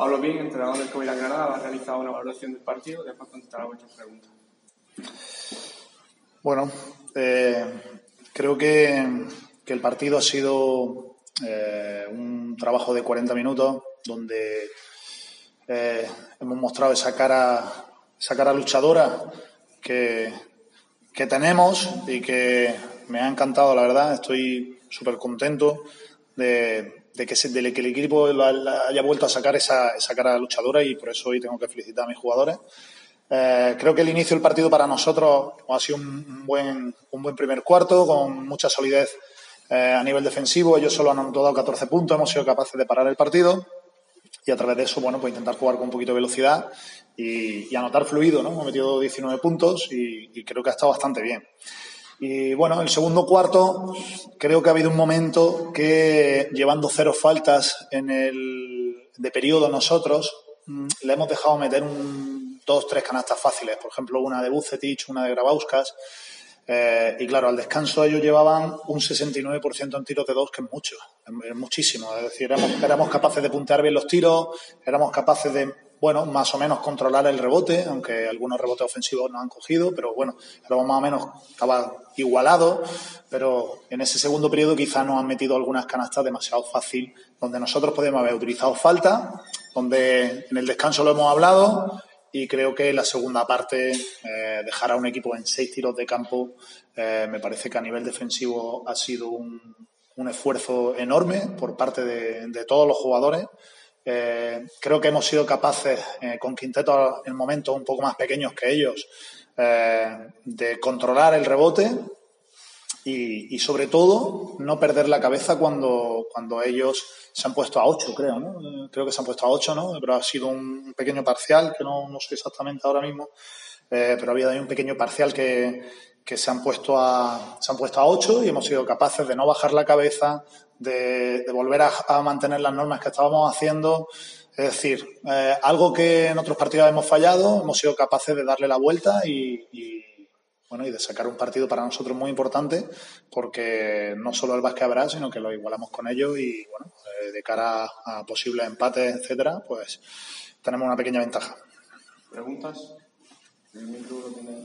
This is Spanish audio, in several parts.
Pablo Pin, entrenador del Covirán Granada, ha realizado una valoración del partido, después contestará vuestras preguntas. Bueno, creo que el partido ha sido un trabajo de 40 minutos donde hemos mostrado esa cara luchadora que tenemos y que me ha encantado, la verdad. Estoy súper contento de que el equipo haya vuelto a sacar esa cara luchadora, y por eso hoy tengo que felicitar a mis jugadores. Creo que el inicio del partido para nosotros ha sido un buen primer cuarto, con mucha solidez a nivel defensivo. Ellos solo han anotado 14 puntos, hemos sido capaces de parar el partido y a través de eso, bueno, pues intentar jugar con un poquito de velocidad y anotar fluido, ¿no? Hemos metido 19 puntos y creo que ha estado bastante bien. Y bueno, el segundo cuarto creo que ha habido un momento que, llevando 0 faltas de periodo nosotros, le hemos dejado meter 2-3 canastas fáciles. Por ejemplo, una de Vucetich, una de Grabauskas. Y claro, al descanso ellos llevaban un 69% en tiros de 2, que es mucho, es muchísimo. Es decir, éramos capaces de puntear bien los tiros, éramos capaces de, bueno, más o menos controlar el rebote, aunque algunos rebotes ofensivos nos han cogido, pero bueno, éramos más o menos, estaba igualado, pero en ese segundo periodo quizás nos han metido algunas canastas demasiado fácil, donde nosotros podemos haber utilizado falta, donde en el descanso lo hemos hablado. Y creo que la segunda parte, dejar a un equipo en 6 tiros de campo, me parece que a nivel defensivo ha sido un esfuerzo enorme por parte de todos los jugadores. Creo que hemos sido capaces, con quintetos en momentos un poco más pequeños que ellos, de controlar el rebote y sobre todo no perder la cabeza cuando ellos se han puesto a 8, creo, ¿no? Creo que se han puesto a 8, ¿no? Pero ha sido un pequeño parcial, que no sé exactamente ahora mismo, pero había ahí un pequeño parcial que se han puesto a 8 y hemos sido capaces de no bajar la cabeza, de volver a mantener las normas que estábamos haciendo. Es decir, algo que en otros partidos hemos fallado, hemos sido capaces de darle la vuelta y de sacar un partido para nosotros muy importante, porque no solo el básquet habrá, sino que lo igualamos con ellos y, bueno, de cara a posibles empates, etcétera, pues tenemos una pequeña ventaja. ¿Preguntas? El micro lo tiene.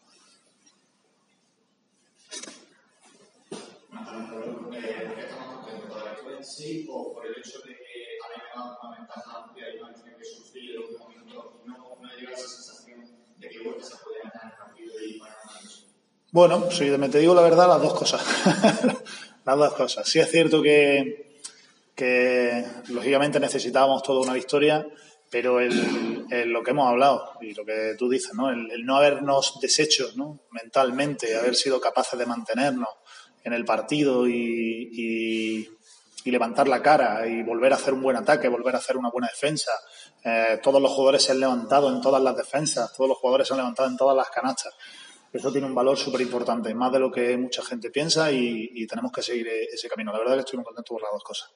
¿Estamos contentos por la victoria en sí o por el hecho de que había ganado una ventaja amplia y una acción que sufrir en los últimos minutos y no llega esa sensación de que vuelta se podía ganar el partido y para ganar eso? Bueno, si te digo la verdad, las dos cosas. Las dos cosas. Sí es cierto que lógicamente necesitábamos toda una victoria, pero lo que hemos hablado y lo que tú dices, ¿no? El no habernos deshecho, ¿no? Mentalmente, haber sido capaces de mantenernos en el partido y levantar la cara y volver a hacer un buen ataque, volver a hacer una buena defensa. Todos los jugadores se han levantado en todas las defensas, todos los jugadores se han levantado en todas las canastas. Eso tiene un valor súper importante, más de lo que mucha gente piensa, y tenemos que seguir ese camino. La verdad es que estoy muy contento por las dos cosas.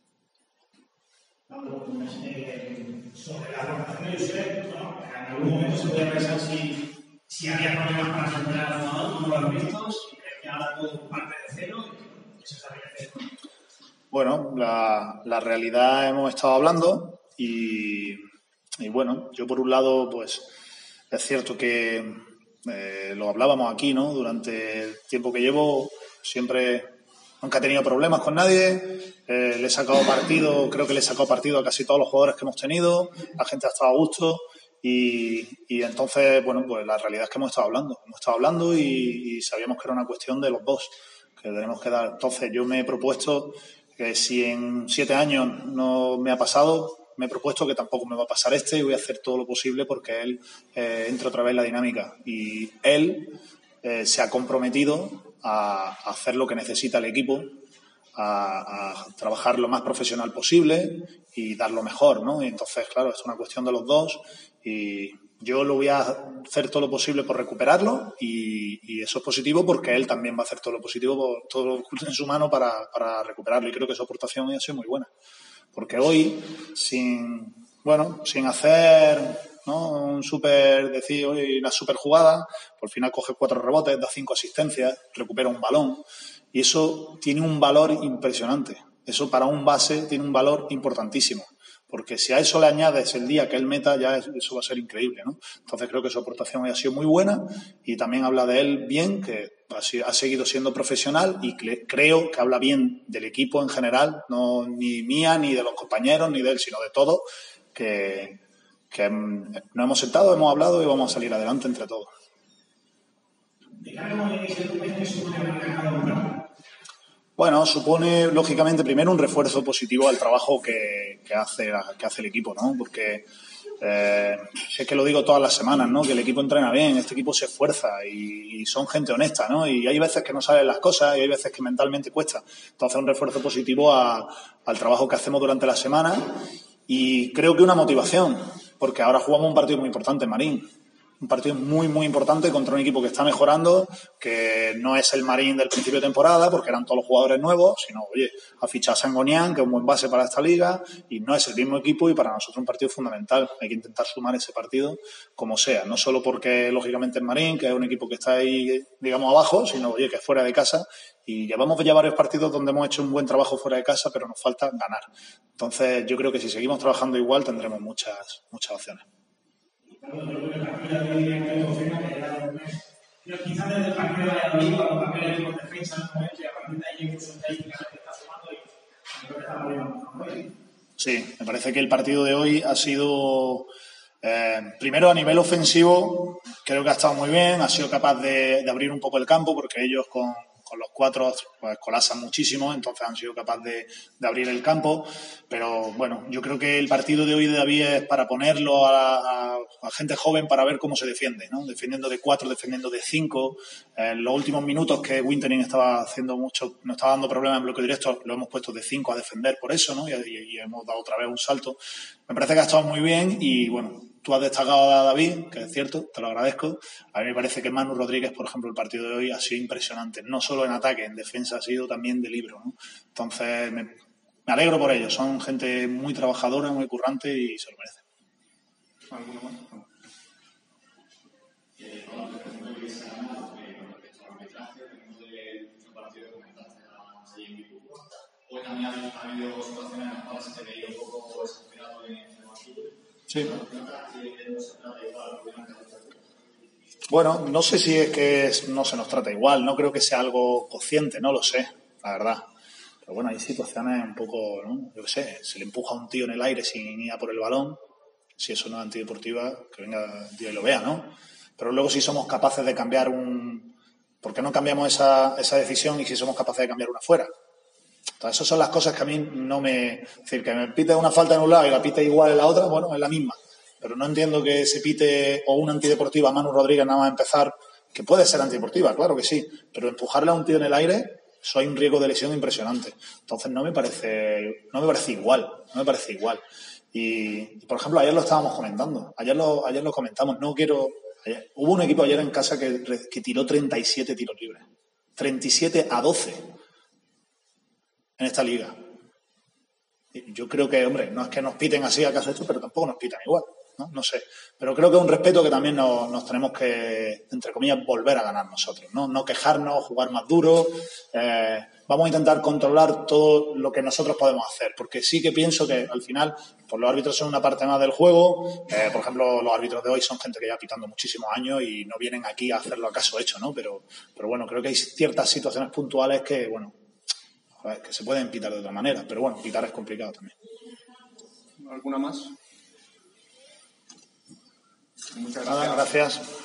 Sobre la rotación de Josep, ¿no? En algún momento se puede pensar si había problemas para recuperar al jugador, ¿cómo lo has visto? Si crees que ahora todo parte de cero, ¿qué se está haciendo? Bueno, la realidad hemos estado hablando y bueno, yo por un lado, pues es cierto que lo hablábamos aquí, ¿no? Durante el tiempo que llevo, nunca he tenido problemas con nadie. Le he sacado partido, creo que le he sacado partido a casi todos los jugadores que hemos tenido. La gente ha estado a gusto y entonces, bueno, pues la realidad es que hemos estado hablando y sabíamos que era una cuestión de los dos, que tenemos que dar. Entonces yo me he propuesto que si en 7 años no me ha pasado, me he propuesto que tampoco me va a pasar y voy a hacer todo lo posible porque él entre otra vez en la dinámica. Y él se ha comprometido a hacer lo que necesita el equipo, a trabajar lo más profesional posible y dar lo mejor, ¿no? Y entonces, claro, es una cuestión de los dos y yo lo voy a hacer todo lo posible por recuperarlo y eso es positivo porque él también va a hacer todo lo positivo, todo lo en su mano para recuperarlo, y creo que su aportación ha sido muy buena. Porque hoy, sin hacer, ¿no? Decir, hoy una super jugada, por final coge 4 rebotes, da 5 asistencias, recupera un balón, y eso tiene un valor impresionante. Eso para un base tiene un valor importantísimo, porque si a eso le añades el día que él meta, ya eso va a ser increíble, ¿no? Entonces creo que su aportación ha sido muy buena y también habla de él bien, que ha seguido siendo profesional y creo que habla bien del equipo en general, no ni mía, ni de los compañeros, ni de él, sino de todos, que nos hemos sentado, hemos hablado y vamos a salir adelante entre todos. Bueno, supone, lógicamente, primero un refuerzo positivo al trabajo que hace el equipo, ¿no? Porque es que lo digo todas las semanas, ¿no? Que el equipo entrena bien, este equipo se esfuerza y son gente honesta, ¿no? Y hay veces que no salen las cosas y hay veces que mentalmente cuesta. Entonces, un refuerzo positivo al trabajo que hacemos durante la semana y creo que una motivación, porque ahora jugamos un partido muy importante en Marín. Un partido muy, muy importante contra un equipo que está mejorando, que no es el Marín del principio de temporada, porque eran todos los jugadores nuevos, sino, oye, ha fichado a Sangonian, que es un buen base para esta liga, y no es el mismo equipo, y para nosotros un partido fundamental. Hay que intentar sumar ese partido como sea, no solo porque, lógicamente, es Marín, que es un equipo que está ahí, digamos, abajo, sino, oye, que es fuera de casa, y llevamos ya varios partidos donde hemos hecho un buen trabajo fuera de casa, pero nos falta ganar. Entonces, yo creo que si seguimos trabajando igual, tendremos muchas opciones. Yo creo que el partido de hoy directo confirma que era un mes. Pero quizás desde el partido de Valladolid, cuando cambió el equipo de defensa, y a partir de ahí incluso estadísticamente está sumando y creo que está muy bien. Sí, me parece que el partido de hoy ha sido, primero a nivel ofensivo, creo que ha estado muy bien, ha sido capaz de abrir un poco el campo, porque ellos con los cuatro pues colapsan muchísimo, entonces han sido capaces de abrir el campo, pero bueno, yo creo que el partido de hoy de David es para ponerlo a gente joven para ver cómo se defiende, ¿no? Defendiendo de 4, defendiendo de 5. En los últimos minutos que Wintering estaba haciendo mucho, nos estaba dando problemas en bloque directo, lo hemos puesto de 5 a defender por eso, ¿no? Y hemos dado otra vez un salto. Me parece que ha estado muy bien y bueno, tú has destacado a David, que es cierto, te lo agradezco. A mí me parece que Manu Rodríguez, por ejemplo, el partido de hoy ha sido impresionante. No solo en ataque, en defensa ha sido también de libro, ¿no? Entonces, me alegro por ellos. Son gente muy trabajadora, muy currante y se lo merecen. ¿Alguno más? Hoy también ha habido situaciones en las cuales se te veía un poco desesperado en el banquillo. Sí. Bueno, no sé si es que no se nos trata igual, no creo que sea algo consciente, no lo sé, la verdad. Pero bueno, hay situaciones un poco, ¿no? Yo qué sé, se le empuja a un tío en el aire sin ir a por el balón, si eso no es antideportiva, que venga el tío y lo vea, ¿no? Pero luego si somos capaces de cambiar ¿por qué no cambiamos esa decisión y si somos capaces de cambiar una fuera? Entonces, esas son las cosas que a mí no me... Es decir, que me pite una falta en un lado y la pite igual en la otra, bueno, es la misma. Pero no entiendo que se pite o una antideportiva a Manu Rodríguez nada más empezar, que puede ser antideportiva, claro que sí, pero empujarle a un tío en el aire, eso hay un riesgo de lesión impresionante. Entonces, no me parece igual. Y por ejemplo, ayer lo estábamos comentando, ayer lo comentamos, hubo un equipo ayer en casa que tiró 37 tiros libres, 37-12 en esta liga. Yo creo que, hombre, no es que nos piten así acaso esto, pero tampoco nos pitan igual, ¿no? No sé. Pero creo que es un respeto que también nos tenemos que, entre comillas, volver a ganar nosotros, ¿no? No quejarnos, jugar más duro. Vamos a intentar controlar todo lo que nosotros podemos hacer, porque sí que pienso que al final, pues los árbitros son una parte más del juego. Por ejemplo, los árbitros de hoy son gente que lleva pitando muchísimos años y no vienen aquí a hacerlo a caso hecho, ¿no? Pero bueno, creo que hay ciertas situaciones puntuales que, bueno, que se pueden pitar de otra manera, pero bueno, pitar es complicado también. ¿Alguna más? Muchas gracias. Nada, gracias.